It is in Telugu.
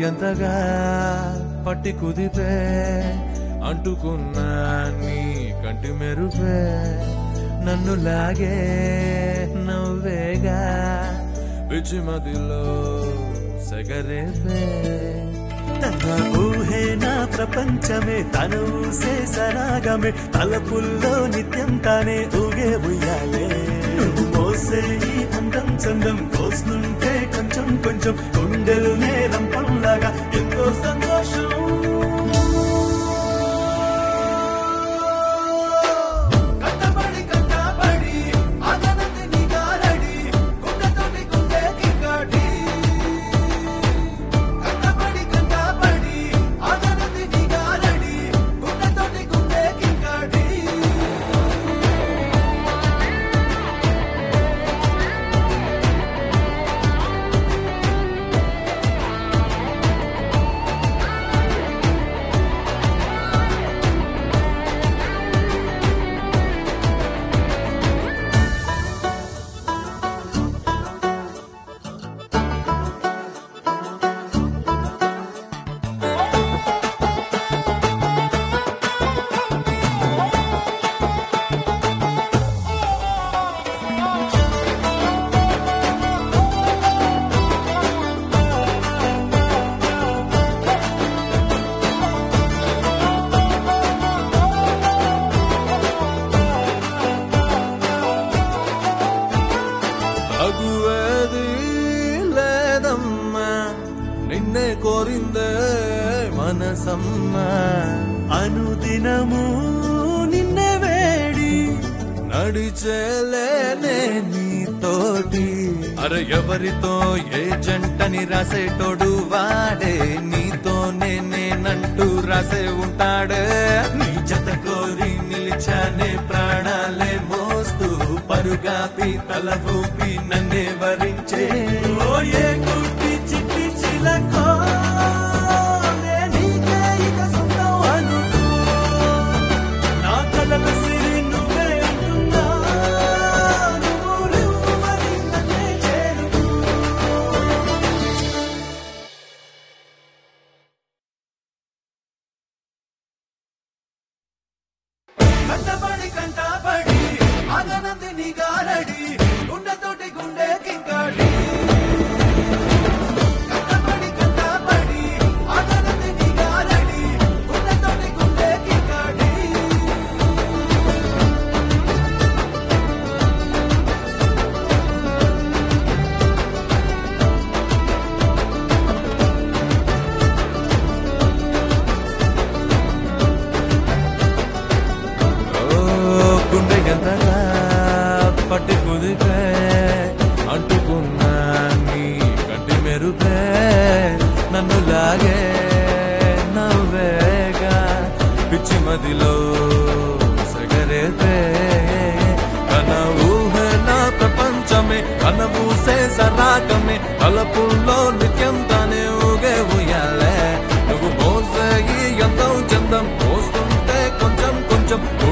ఎంతగా పట్టి కుదిపే అంటుకున్నా నీ కంటి మెరుపే నన్ను లాగే నవ్వేగా పిచ్చి మదిలో సెగరేపే తన ఊహే నా ప్రపంచమే తన ఊసే సరాగమే తలపుల్లో నిత్యం తానే ఊగే ఉయ్యాలే నువ్వు మోసే ఈ అందం చందం కోస్తుంటే కొంచెం కొంచెం గుండెలు నేరం పనులాగా ఎంతో సంతోషం అగువేది లేదమ్మా నిన్నే కోరిందే మనసమ్మా అనుదినము నిన్నే వేడి నడిచేలేనే నీతోటి అరే ఎవరితో ఏ జంటని రాసేటోడు వాడే నీతోనే నేనంటూ రాసే ఉంటాడే నీ జత కోరి నిలిచానే ప్రాణాలే మోస్తూ పరుగాపి తల ఊపి నన్నే వరించే ఓ ఏ కుట్టి చిట్టి చిలకో నీకే ఇక సొంతం అనుకో నా కలల సిరి నువ్వే అంటున్నా నువ్వు మరి నన్నే చేరుకో కంటపడి కంటపడి ఆగనంది నీ గారడి గుండెతోటి గుండె కింకాడి కంటపడి కంటపడి ఆగనంది నీ గారడి గుండెతోటి గుండె కింకాడి గుండె ఎంతగా పట్టి కుదిపే అంటుకున్నా నీ కంటి మెరుపే నన్ను లాగే నవ్వేగా పిచ్చి మదిలో సగరేపే కన ఊహ నా ప్రపంచమే కన ఊసే సరాగమే తలపుల్లో నిత్యం తానే ఊగే ఉయ్యాలే నువ్వు మోసే ఈ ఎంతో చందం పోస్తుంటే కొంచెం కొంచెం